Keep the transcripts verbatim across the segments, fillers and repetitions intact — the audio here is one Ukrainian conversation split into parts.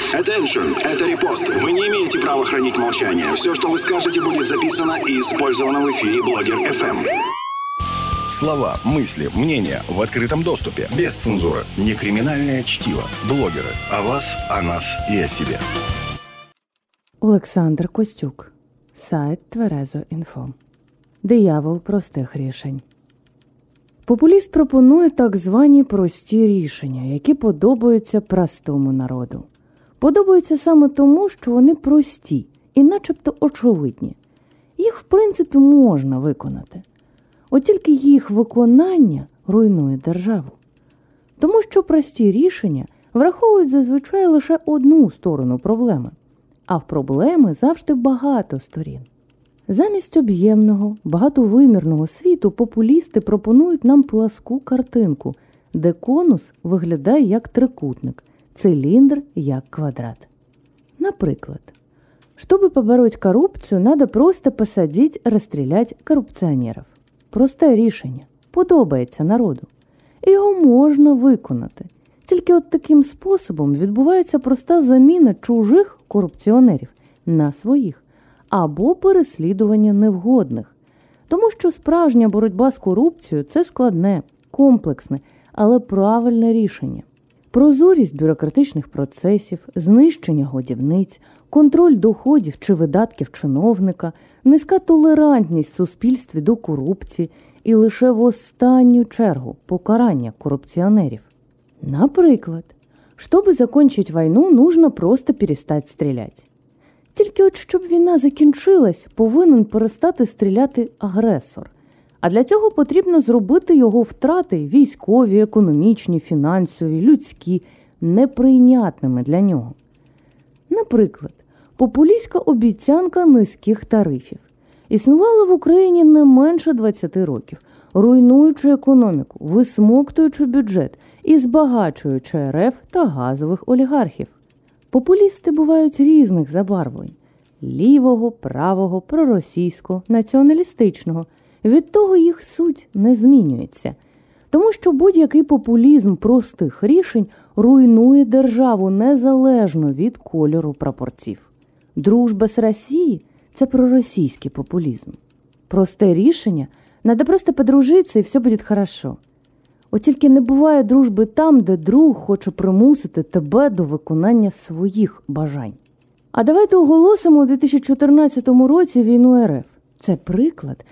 Attention, это репост. Вы не имеете права хранить молчание. Все, что вы скажете, будет записано и использовано в эфире Блогер эф эм. Слова, мысли, мнения в открытом доступе. Без цензуры. Не криминальное чтиво. Блогеры. О вас, о нас и о себе. Олександр Костюк. Сайт Тверезо.Інфо. Диявол простих рішень. Популіст пропонує так звані прості рішення, які подобаються простому народу. Подобаються саме тому, що вони прості і начебто очевидні. Їх, в принципі, можна виконати. От тільки їх виконання руйнує державу. Тому що прості рішення враховують зазвичай лише одну сторону проблеми. А в проблеми завжди багато сторін. Замість об'ємного, багатовимірного світу популісти пропонують нам пласку картинку, де конус виглядає як трикутник, цилиндр як квадрат. Наприклад, чтобы побороть коррупцию, надо просто посадить, расстрелять коррупціонерів. Просте рішення. Подобається народу. І його можна виконати. Тільки от таким способом відбувається проста заміна чужих корупціонерів на своїх або переслідування невгодних. Тому що справжня боротьба з корупцією – це складне, комплексне, але правильне рішення. Прозорість бюрократичних процесів, знищення годівниць, контроль доходів чи видатків чиновника, низька толерантність в суспільстві до корупції і лише в останню чергу покарання коррупционеров. Наприклад, щоб закінчити війну, нужно просто перестати стріляти. Тільки от щоб війна закінчилась, повинен перестати стріляти агресор. А для цього потрібно зробити його втрати військові, економічні, фінансові, людські, неприйнятними для нього. Наприклад, популістська обіцянка низьких тарифів. Існувала в Україні не менше двадцяти років, руйнуючи економіку, висмоктуючи бюджет і збагачуючи ер еф та газових олігархів. Популісти бувають різних забарвлень – лівого, правого, проросійського, націоналістичного. Від того їх суть не змінюється. Тому що будь-який популізм простих рішень руйнує державу незалежно від кольору прапорців. Дружба з Росією – це проросійський популізм. Просте рішення – надо просто подружитися і все буде хорошо. От тільки не буває дружби там, де друг хоче примусити тебе до виконання своїх бажань. А давайте оголосимо у дві тисячі чотирнадцятому році війну ер еф. Це приклад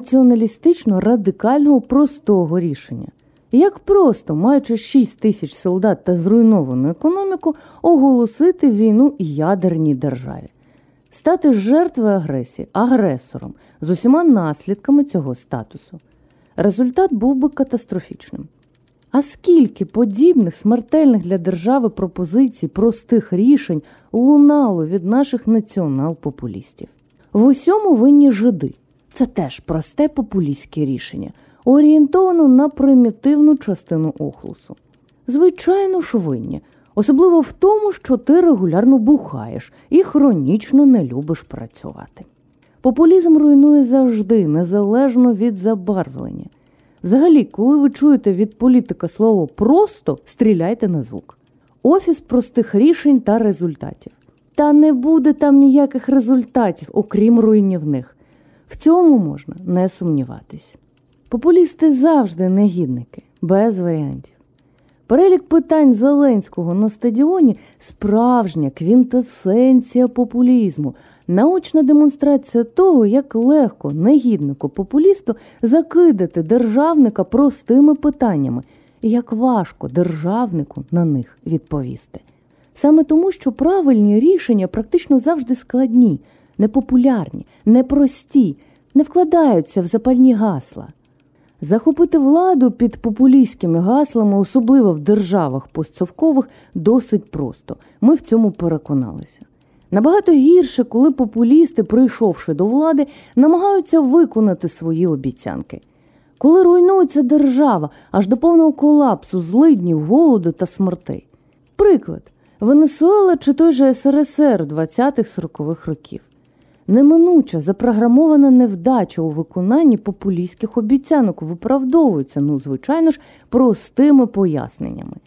націоналістично-радикального простого рішення. Як просто, маючи шість тисяч солдат та зруйновану економіку, оголосити війну ядерній державі. Стати жертвою агресії, агресором, з усіма наслідками цього статусу. Результат був би катастрофічним. А скільки подібних смертельних для держави пропозицій простих рішень лунало від наших націонал-популістів? В усьому винні жиди. Це теж просте популістське рішення, орієнтовано на примітивну частину охлусу. Звичайно ж винні, особливо в тому, що ти регулярно бухаєш і хронічно не любиш працювати. Популізм руйнує завжди, незалежно від забарвлення. Взагалі, коли ви чуєте від політика слово «просто», стріляйте на звук. Офіс простих рішень та результатів. Та не буде там ніяких результатів, окрім руйнівних. В цьому можна не сумніватись. Популісти завжди негідники, без варіантів. Перелік питань Зеленського на стадіоні – справжня квінтесенція популізму, наочна демонстрація того, як легко негіднику-популісту закидати державника простими питаннями, і як важко державнику на них відповісти. Саме тому, що правильні рішення практично завжди складні, непопулярні, непрості, не вкладаються в запальні гасла. Захопити владу під популістськими гаслами, особливо в державах постсовкових, досить просто. Ми в цьому переконалися. Набагато гірше, коли популісти, прийшовши до влади, намагаються виконати свої обіцянки. Коли руйнується держава аж до повного колапсу, злиднів, голоду та смертей. Приклад. Венесуела чи той же ес ер ес ер двадцятих-сорокових років. Неминуча, запрограмована невдача у виконанні популістських обіцянок виправдовується, ну, звичайно ж, простими поясненнями.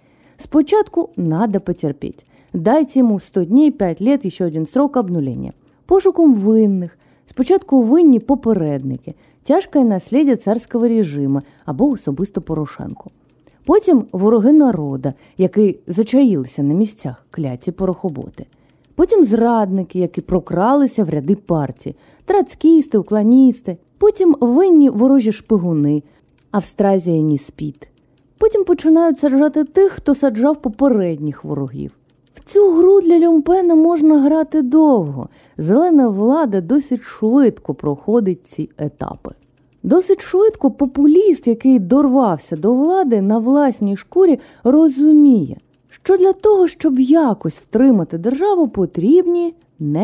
Спочатку надо потерпеть. Дайте ему сто дней, пять лет, еще один срок обнуления. Пошуком винних. Спочатку винні попередники, тяжке насліддя царського режиму або особисто Порошенко. Потім вороги народа, які зачаїлися на місцях, кляті порохоботи. Потім зрадники, які прокралися в ряди партії, троцкісти, уклоністи. Потім винні ворожі шпигуни, Австразія не спить. Потім починають саджати тих, хто саджав попередніх ворогів. В цю гру для Люмпена можна грати довго. Зелена влада досить швидко проходить ці етапи. Досить швидко популіст, який дорвався до влади, на власній шкурі розуміє, що для того, щоб якось втримати державу, потрібні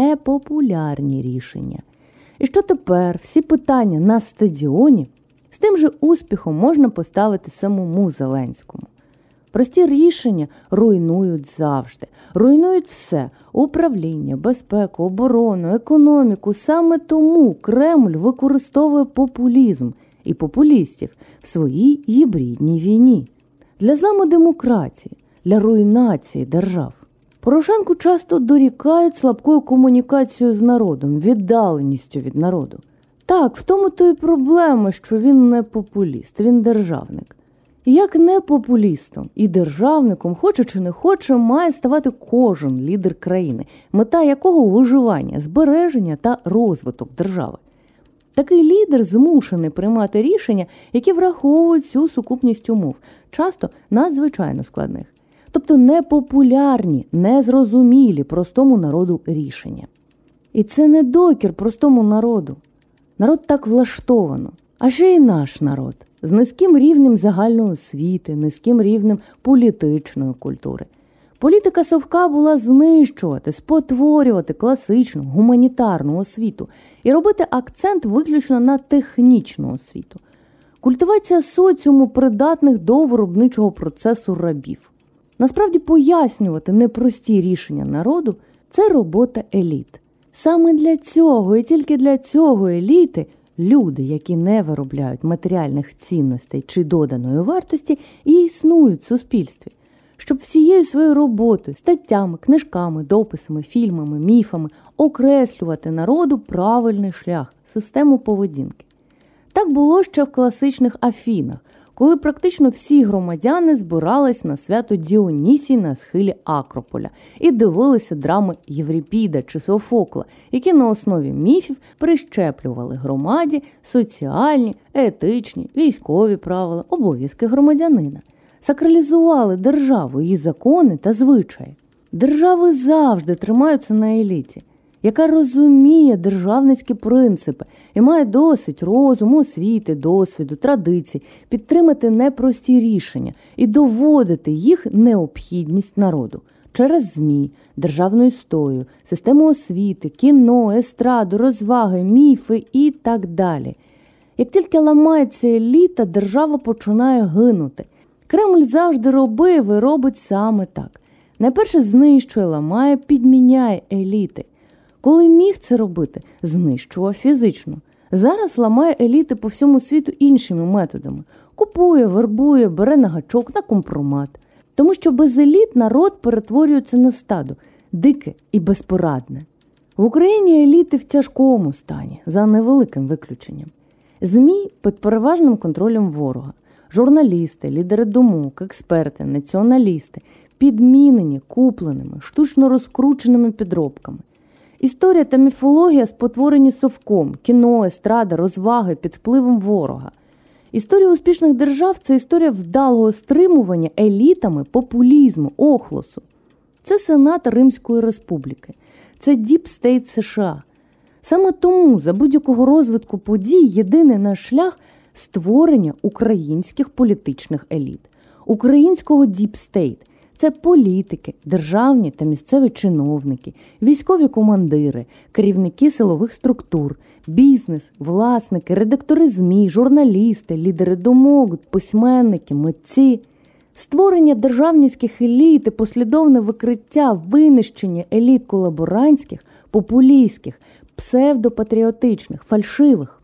непопулярні рішення. І що тепер всі питання на стадіоні з тим же успіхом можна поставити самому Зеленському. Прості рішення руйнують завжди. Руйнують все – управління, безпеку, оборону, економіку. Саме тому Кремль використовує популізм і популістів в своїй гібридній війні. Для зламу демократії, для руйнації держав. Порошенку часто дорікають слабкою комунікацією з народом, віддаленістю від народу. Так, в тому то й проблема, що він не популіст, він державник. Як не популістом і державником, хоче чи не хоче, має ставати кожен лідер країни, мета якого виживання, збереження та розвиток держави. Такий лідер змушений приймати рішення, які враховують всю сукупність умов, часто надзвичайно складних. Тобто непопулярні, незрозумілі простому народу рішення. І це не докір простому народу. Народ так влаштовано. А ще й наш народ з низьким рівнем загальної освіти, низьким рівнем політичної культури. Політика Совка була знищувати, спотворювати класичну, гуманітарну освіту і робити акцент виключно на технічну освіту. Культивація соціуму придатних до виробничого процесу рабів. Насправді пояснювати непрості рішення народу – це робота еліт. Саме для цього і тільки для цього еліти – люди, які не виробляють матеріальних цінностей чи доданої вартості, і існують в суспільстві, щоб всією своєю роботою, статтями, книжками, дописами, фільмами, міфами окреслювати народу правильний шлях, систему поведінки. Так було ще в класичних Афінах, коли практично всі громадяни збирались на свято Діонісій на схилі Акрополя і дивилися драми Єврипіда чи Софокла, які на основі міфів прищеплювали громаді соціальні, етичні, військові правила, обов'язки громадянина. Сакралізували державу, її закони та звичаї. Держави завжди тримаються на еліті, яка розуміє державницькі принципи і має досить розуму, освіти, досвіду, традицій, підтримати непрості рішення і доводити їх необхідність народу через ЗМІ, державну історію, систему освіти, кіно, естраду, розваги, міфи і так далі. Як тільки ламається еліта, держава починає гинути. Кремль завжди робив і робить саме так. Найперше знищує, ламає, підміняє еліти. Коли міг це робити, знищував фізично. Зараз ламає еліти по всьому світу іншими методами. Купує, вербує, бере на гачок, на компромат. Тому що без еліт народ перетворюється на стадо, дике і безпорадне. В Україні еліти в тяжкому стані, за невеликим виключенням. ЗМІ під переважним контролем ворога. Журналісти, лідери думок, експерти, націоналісти підмінені, купленими, штучно розкрученими підробками. Історія та міфологія спотворені Совком, кіно, естрада, розваги під впливом ворога. Історія успішних держав – це історія вдалого стримування елітами популізму, охлосу. Це Сенат Римської Республіки. Це Діп-стейт США. Саме тому за будь-якого розвитку подій єдиний наш шлях – створення українських політичних еліт. Українського Діп-стейт. Це політики, державні та місцеві чиновники, військові командири, керівники силових структур, бізнес, власники, редактори ЗМІ, журналісти, лідери думок, письменники, митці. Створення державницьких еліт і послідовне викриття винищення еліт колаборантських, популістських, псевдопатріотичних, фальшивих.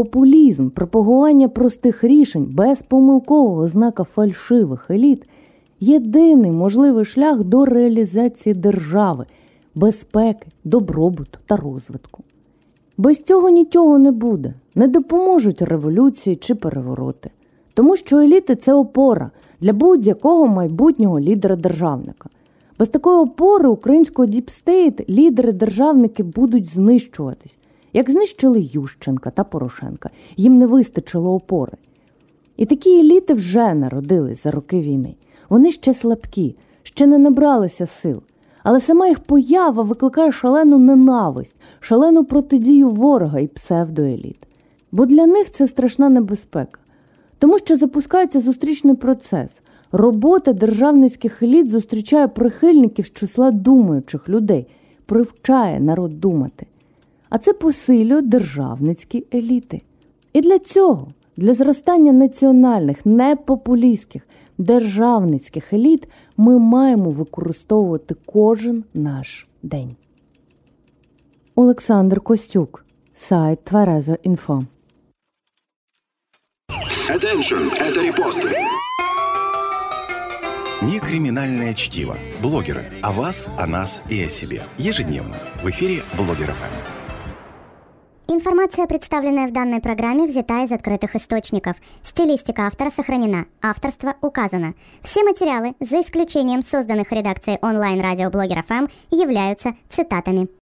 Популізм, пропагування простих рішень без помилкового знака фальшивих еліт – єдиний можливий шлях до реалізації держави, безпеки, добробуту та розвитку. Без цього нічого не буде, не допоможуть революції чи перевороти. Тому що еліти – це опора для будь-якого майбутнього лідера-державника. Без такої опори українського діпстейт лідери-державники будуть знищуватись, як знищили Ющенка та Порошенка. Їм не вистачило опори. І такі еліти вже народились за роки війни. Вони ще слабкі, ще не набралися сил. Але сама їх поява викликає шалену ненависть, шалену протидію ворога і псевдоеліт. Бо для них це страшна небезпека. Тому що запускається зустрічний процес. Робота державницьких еліт зустрічає прихильників з числа думаючих людей, привчає народ думати. А це посилює державницькі еліти. І для цього, для зростання національних, непопулістських, державницьких еліт ми маємо використовувати кожен наш день. Олександр Костюк, сайт Тверезо інфо. Attention, это репосты. Не криминальное чтиво. Блогеры. О вас, о нас и о себе. Ежедневно. В эфире Блогер эф эм. Информация, представленная в данной программе, взята из открытых источников. Стилистика автора сохранена. Авторство указано. Все материалы, за исключением созданных редакцией онлайн-радио Блогер эф эм, являются цитатами.